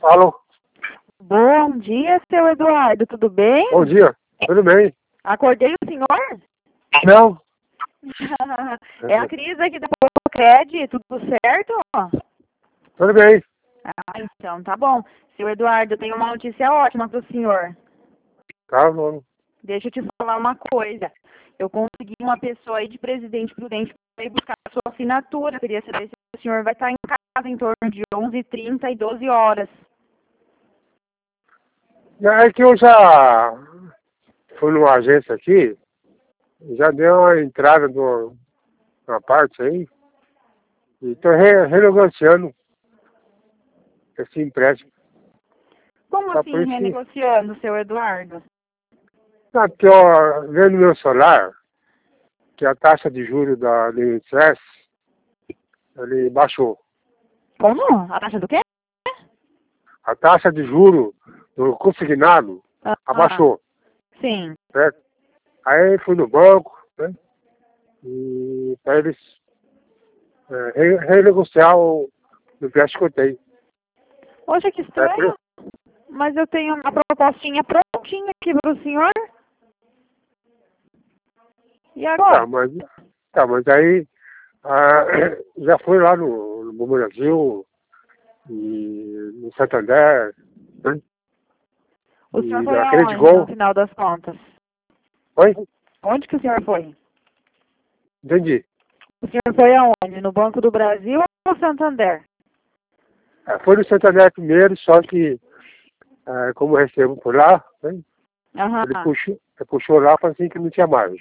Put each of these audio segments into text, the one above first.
Alô? Bom dia, seu Eduardo, tudo bem? Bom dia. Tudo bem? Acordei o senhor? Não. É a Cris aqui da Cred, tudo certo? Tudo bem. Então tá bom. Seu Eduardo, eu tenho uma notícia ótima para o senhor. Tá bom. Deixa eu te falar uma coisa. Eu consegui uma pessoa aí de Presidente Prudente para ir buscar a sua assinatura. Queria saber se o senhor vai estar em casa em torno de 11h30 e 12 horas. É que eu já fui numa agência aqui, já dei uma entrada numa parte aí, e estou renegociando esse empréstimo. Como Tá assim por isso que, renegociando, seu Eduardo? porque, ó, vendo no meu celular, que a taxa de juros da INSS, ele baixou. Como? A taxa do quê? A taxa de juros do consignado abaixou, Sim. certo? Aí fui no banco, né? E para eles renegociar o empréstimo que eu tenho. Poxa, que estranho. Mas eu tenho uma propostinha prontinha aqui para o senhor. E agora? Mas aí já fui lá no Banco Brasil e no Santander, né? O senhor E foi na aonde, Credigon. no final das contas? Oi? Onde que o senhor foi? Entendi. O senhor foi aonde? No Banco do Brasil ou no Santander? Foi no Santander primeiro, só que como eu recebo por lá, né? Aham. Ele puxou lá e falou assim que não tinha margem.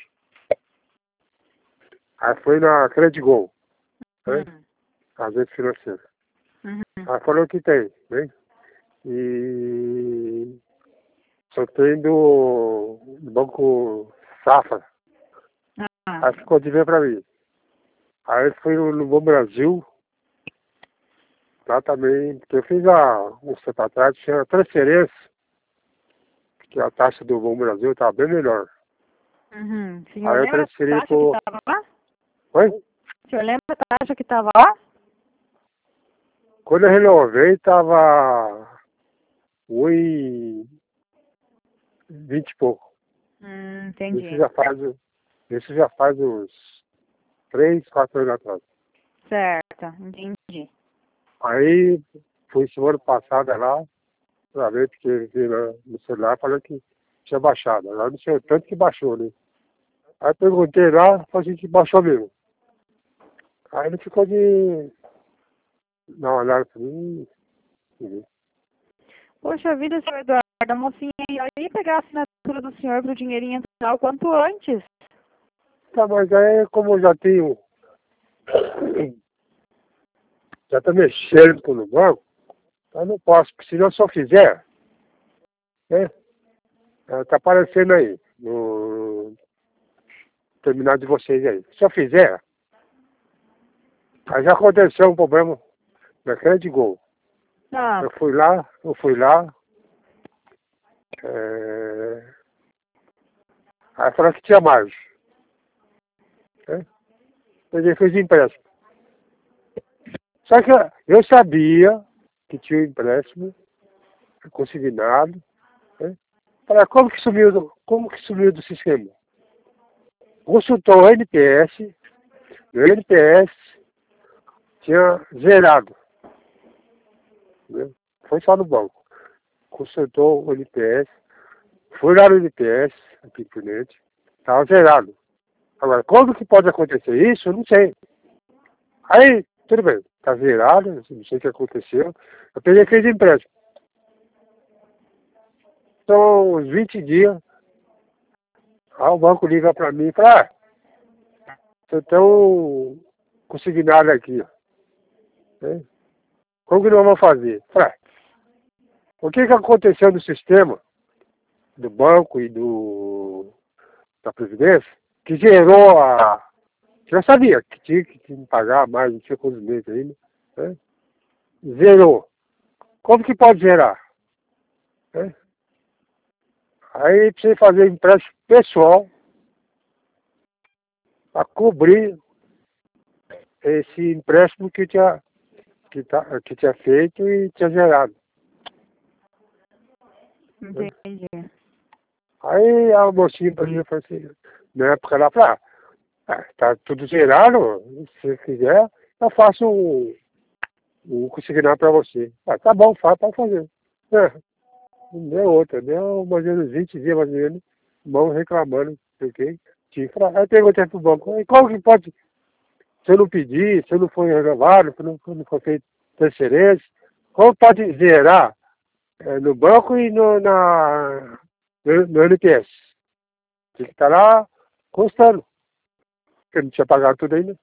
Aí foi na Credigon, né? Agente financeira. Uhum. Aí falou que tem, né? E só tem do Banco Safra. Aí ficou de ver pra mim. Aí fui no Banco Brasil, lá também, porque eu fiz um tempo atrás, tinha transferência, que a taxa do Banco Brasil estava bem melhor. Uhum. O senhor Aí eu lembra a transferi taxa que estava lá? Oi? O senhor lembra a taxa que estava lá? Quando eu renovei, estava 1,20 e pouco. Entendi. Isso já faz uns 3, 4 anos atrás. Certo, entendi. Aí fui semana passada lá, pra ver, porque ele veio no celular falou que tinha baixado. Agora não sei o tanto que baixou, né? Aí perguntei lá, falou assim que baixou mesmo. Aí ele ficou de dar uma olhada pra mim. Poxa vida, seu Eduardo, a mocinha ia pegar a assinatura do senhor para o dinheirinho entrar o quanto antes. Tá, mas aí como eu já tenho. Já tá mexendo no banco, eu não posso, porque se eu só fizer, né? Tá aparecendo aí, no terminal de vocês aí. Se eu fizer, aí já aconteceu um problema na Credigon. Ah, Eu fui lá, aí falaram que tinha margem. Né? Ele fez empréstimo. Só que eu sabia que tinha um empréstimo consignado. Né? Falei, como que sumiu do sistema? Consultou o NPS, o NPS tinha zerado. Né? Foi só no banco. Consultou o NPS, fui lá no NPS, aqui por dentro, estava zerado. Agora, como que pode acontecer isso? Eu não sei. Aí, tudo bem, está zerado, não sei o que aconteceu. Eu peguei aquele empréstimo. Então, uns 20 dias, aí o banco liga para mim e fala, vocês estão consignado aqui, ó. Né? Como que nós vamos fazer? Falei, o que aconteceu no sistema do banco e da Previdência, que gerou já sabia que tinha que pagar mais, não tinha quantos meses ainda, né? Zerou. Como que pode zerar? Né? Aí precisei fazer empréstimo pessoal para cobrir esse empréstimo que tinha feito e tinha gerado. Entendi. Aí a mocinha pra mim falou assim, na época ela falou, tá tudo zerado, se você quiser, eu faço o consignado pra você. Tá bom, pode fazer. Não deu outra, deu mais ou menos 20 dias mais ou menos, mão reclamando, porque tinha. Aí eu perguntei pro banco, e como que pode, se eu não pedir, se eu não for renovado, se não for feito transferência, como pode zerar no banco e no NPS? Tem que estar lá constando. Porque eu não tinha pagado tudo ainda.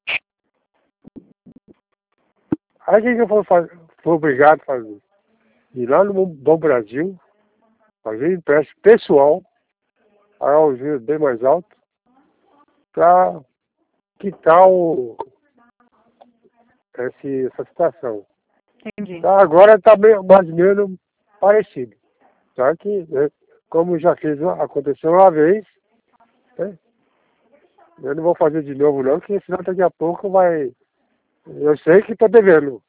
Aí o que eu fui obrigado a fazer? Ir lá no Banco Brasil, fazer empréstimo pessoal, pagar um juros bem mais alto, para quitar essa situação. Entendi. Então, agora está mais ou menos parecido. Só que, né, como já aconteceu uma vez, né, eu não vou fazer de novo não, porque senão daqui a pouco vai. Eu sei que estou devendo.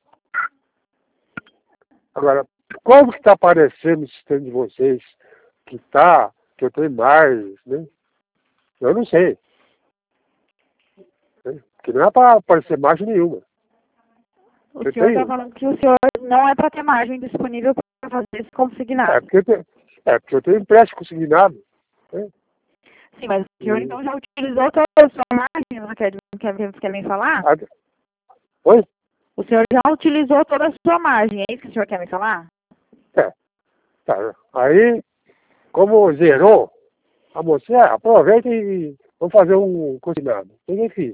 Agora, como que está aparecendo no sistema de vocês que eu tenho mais, né? Eu não sei. Né? Porque não é para aparecer margem nenhuma. O senhor está falando que o senhor não é para ter margem disponível para fazer esse consignado. Porque eu tenho empréstimo consignado. Né? Sim, mas o senhor então já utilizou toda a sua margem, você quer me falar? Oi? O senhor já utilizou toda a sua margem, é isso que o senhor quer me falar? Tá. Aí, como zerou, a moça, aproveita e vamos fazer um consignado. Ninguém fiz.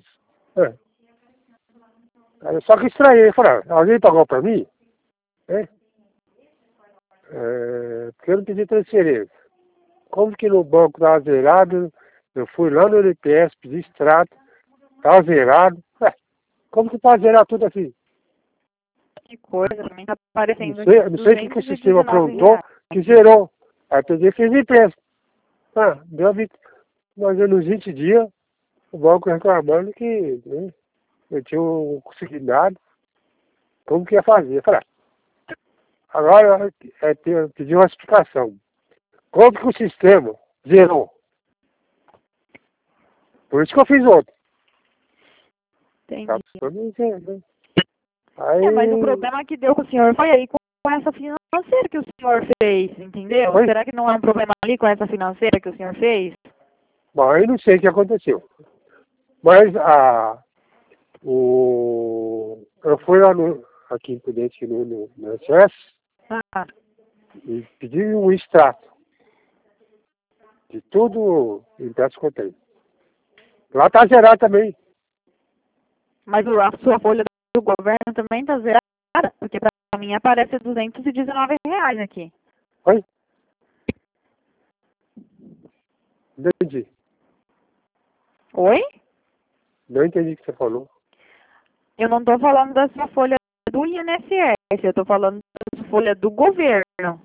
Só que estranhei, falei, alguém pagou para mim? Porque eu não pedi transferência. Como que no banco estava zerado, eu fui lá no NPS, pedi extrato, estava zerado. Como que pode zerar tudo assim? Que coisa, também está aparecendo. Não sei o que o sistema aprontou, que zerou. Aí eu peguei e fiz empréstimo. Deu mais ou menos 20 dias, o banco reclamando que, né, eu tinha consignado, como que ia fazer. Eu falei, agora eu pedi uma explicação. Como que o sistema zerou? Por isso que eu fiz outro. Entendi. Tá, né? Aí... mas o problema que deu com o senhor foi aí com essa financeira que o senhor fez, entendeu? Oi? Será que não é um problema ali com essa financeira que o senhor fez? Bom, aí não sei o que aconteceu. Mas eu fui lá aqui em Prudente, no SS, e pedi um extrato de tudo o empréstimo que eu tenho. Lá tá zerado também. Mas a sua folha do governo também está zerada, porque para mim aparece R$219 aqui. Oi? Não entendi. Oi? Não entendi o que você falou. Eu não estou falando da sua folha do INSS, eu estou falando da sua folha do governo.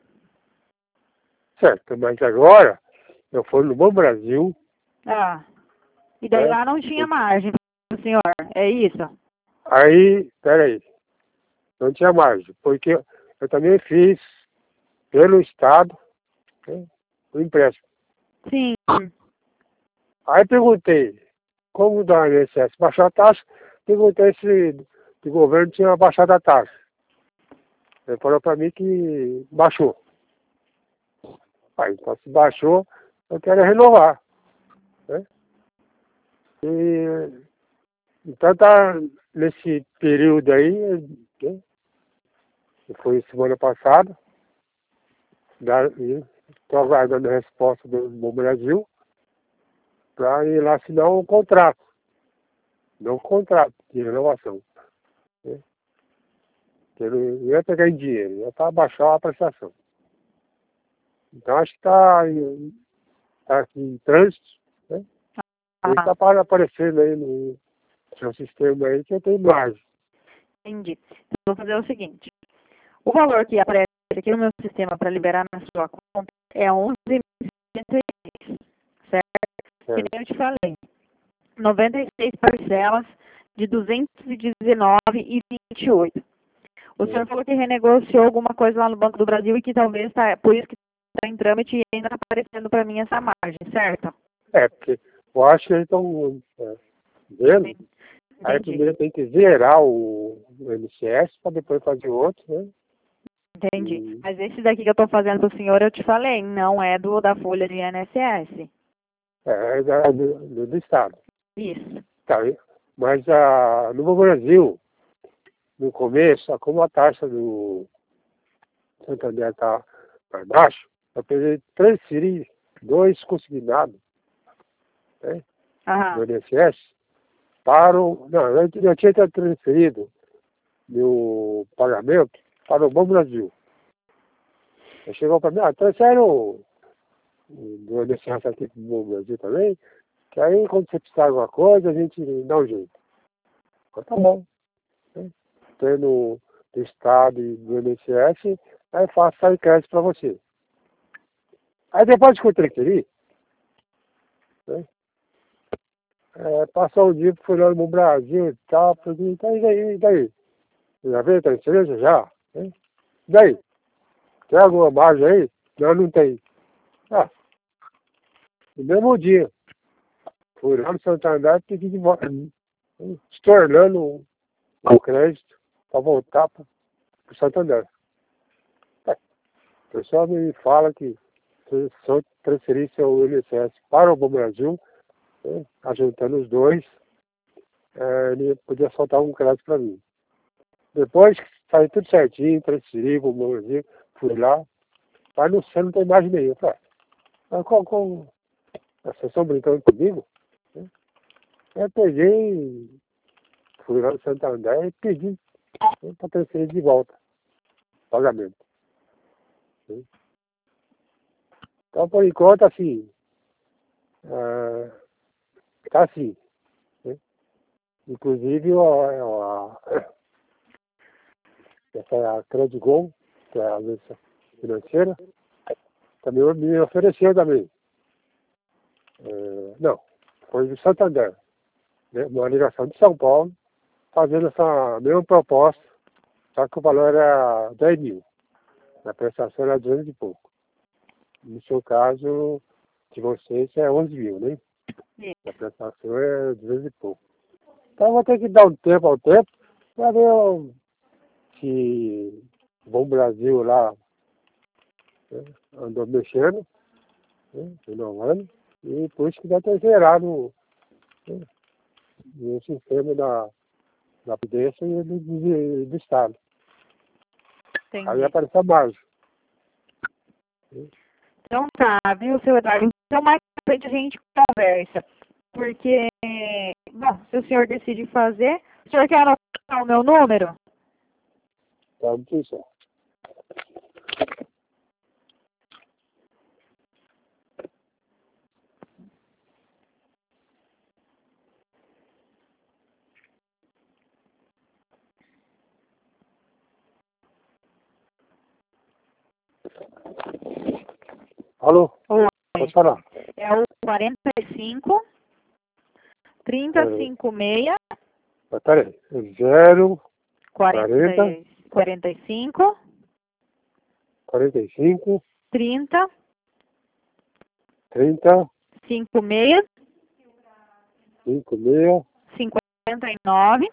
Certo, mas agora eu fui no Bom Brasil. E daí lá não tinha margem para o senhor, é isso? Aí, peraí, não tinha margem, porque eu também fiz pelo Estado, né, o empréstimo. Sim. Aí perguntei, como da INSS baixar a taxa, perguntei se o governo tinha baixado a taxa. Ele falou para mim que baixou. Aí, então se baixou, eu quero renovar. Né? Então tá nesse período aí, né? Foi semana passada, estou aguardando a resposta do Bom Brasil para ir lá assinar um contrato. Não um contrato de renovação. Né? Ele não ia pegar em dinheiro, ia para baixar a prestação. Então acho que está aqui em trânsito, né? Ele está aparecendo aí no seu sistema aí que eu tenho margem. Entendi. Então, vou fazer o seguinte. O valor que aparece aqui no meu sistema para liberar na sua conta é 11.106, certo? Que nem eu te falei. 96 parcelas de 219,28. O senhor falou que renegociou alguma coisa lá no Banco do Brasil e que talvez por isso que está em trâmite e ainda está aparecendo para mim essa margem, certo? Porque eu acho que eles estão vendo. Aí primeiro tem que zerar o INSS para depois fazer outro, né? Entendi. Mas esse daqui que eu estou fazendo para o senhor, eu te falei, não é da folha de INSS. É do Estado. Isso. Tá, mas no Brasil, no começo, como a taxa do Santander está para baixo, eu precisei transferir 2 consignados, né, do INSS para o... Não, eu tinha transferido meu pagamento para o Banco Brasil. Aí chegou para mim, transfere do INSS aqui para o Banco Brasil também, que aí quando você precisar de alguma coisa, a gente dá um jeito. Então, tá bom. Né? Tendo do Estado e do INSS, aí faço sair crédito para você. Aí depois que eu transferi, né? Passou um dia, fui lá no Brasil e tal, falei, e daí? Já veio a transferência? Já? Né? E daí? Tem alguma margem aí? Não tem. No mesmo dia, fui lá no Santander e pedi de volta, estornando o crédito para voltar para o Santander. O pessoal me fala que se eu transferisse o INSS para o Banco Brasil, né, ajuntando os dois, ele podia soltar um crédito para mim. Depois que saiu tudo certinho, transferi para o Banco Brasil, fui lá, mas você não tem margem nenhuma. Mas vocês estão brincando comigo? Eu peguei, fui lá no Santander e pedi para transferir de volta o pagamento. Então, por enquanto, assim, está assim. Né? Inclusive, essa Credit-Go, que é a agência financeira, também me ofereceu também. Não, foi do Santander, né? Uma ligação de São Paulo, fazendo essa mesma proposta, só que o valor era 10 mil. A prestação era 200 e pouco. No seu caso, de vocês, é 11 mil, né? A prestação é 200 e pouco. Então, eu vou ter que dar um tempo ao tempo para ver se o Bom Brasil lá, né, andou mexendo, né, renovando, e por isso que deve ter gerado, né, o sistema da Previdência e do Estado. Entendi. Aí apareceu a margem. Então tá, viu, seu Eduardo? Então mais pra frente a gente conversa. Porque, bom, se o senhor decidir fazer, o senhor quer anotar o meu número? Tá muito certo. Alô? Oi. Pode falar. É o 45 3056 Peraí. 0, 45 45, 30 30, 56 56, 59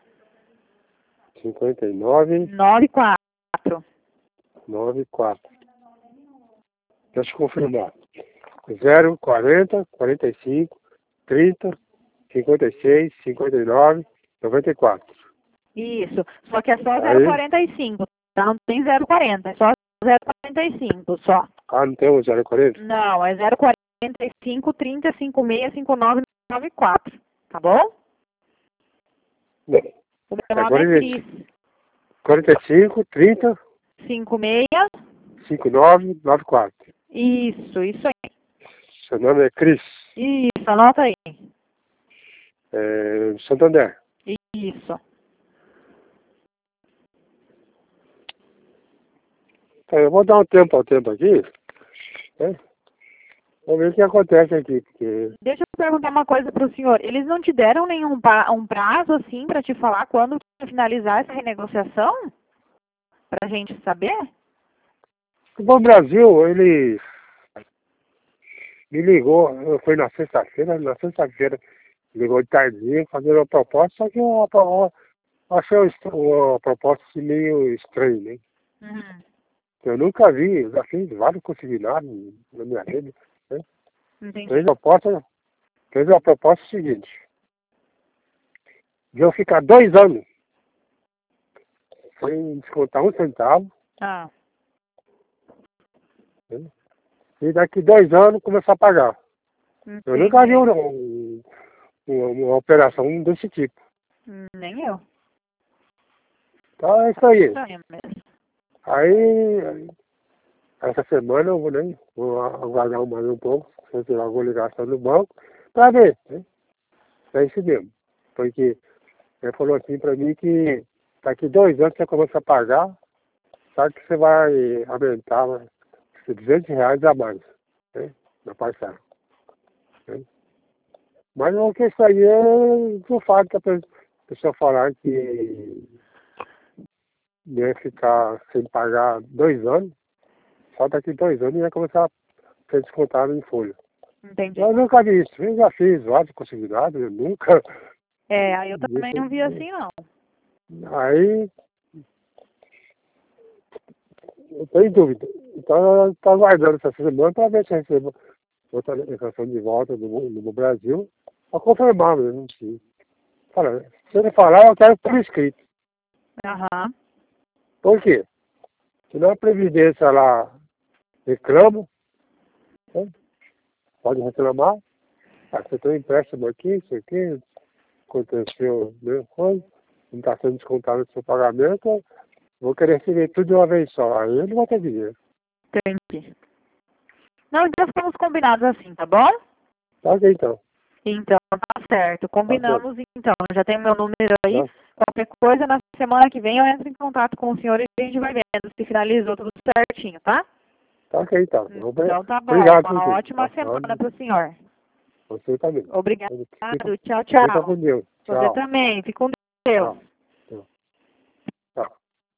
59, 94. 94. Deixa eu confirmar. 0, 40, 45, 30, 56, 59, 94. Isso. Só que é só Aí. 045. Tá? Não tem 040. É só 045 só. Não tem um 040? Não, é 045 30 56 59 94. Tá bom? Não. O meu nome é Cris. 45, 30, 56. 59, 94. Isso aí. Seu nome é Cris. Isso, anota aí. Santander. Isso. Tá, eu vou dar um tempo ao tempo aqui. Né? Vamos ver o que acontece aqui. Porque... Deixa eu perguntar uma coisa para o senhor. Eles não te deram nenhum um prazo assim para te falar quando finalizar essa renegociação? Para a gente saber? O Banco Brasil, ele me ligou, foi na sexta-feira, ligou de tardinha fazendo uma proposta, só que eu achei uma proposta assim, meio estranha, né? Uhum. Eu nunca vi, já fiz vários consignados na minha rede, né? Entendi. Fez uma proposta seguinte, de eu ficar 2 anos, sem descontar 1 centavo, Ah, né? E daqui 2 anos começar a pagar. Eu nunca vi entendi. uma operação desse tipo. Nem eu. Então é isso aí. Estranho mesmo. Aí, essa semana eu vou aguardar mais um pouco, se eu tiver alguma ligação no banco, para ver, né? É isso mesmo. Porque ele falou assim para mim que daqui 2 anos você começa a pagar, sabe que você vai aumentar R$ 200 a mais, né? Na parcela. Né? Mas o que isso aí é do fato que a pessoa falar que ia ficar sem pagar 2 anos, só daqui 2 anos ia começar a ser descontado em folha. Entendi. Eu nunca vi isso, eu já fiz várias possibilidades, eu nunca. Aí eu também não vi assim, não. Aí, eu tô em dúvida. Então, eu estou aguardando essa semana para ver se eu recebo outra ligação de volta no Brasil, para confirmar mesmo. Se ele falar, eu quero por escrito. Aham. Por quê? Senão a Previdência lá reclama, né? Pode reclamar. Ah, você tem um empréstimo aqui, isso aqui, aconteceu a mesma coisa, não está sendo descontado o seu pagamento, eu vou querer receber tudo de uma vez só. Aí eu não vou ter dinheiro. Entendi. Não, então estamos combinados assim, tá bom? Tá ok, então. Então, tá certo. Tá bom. Combinamos então. Já tem meu número aí. Tá, Qualquer coisa, na semana que vem eu entro em contato com o senhor e a gente vai vendo se finalizou tudo certinho, tá? tá ok, então. Então tá bom. Obrigado por Uma tudo. ótima semana pro senhor. Você também. Obrigado. Tchau, Fica com tchau. Deus. Você Tchau. também. Fique com Deus. Tchau.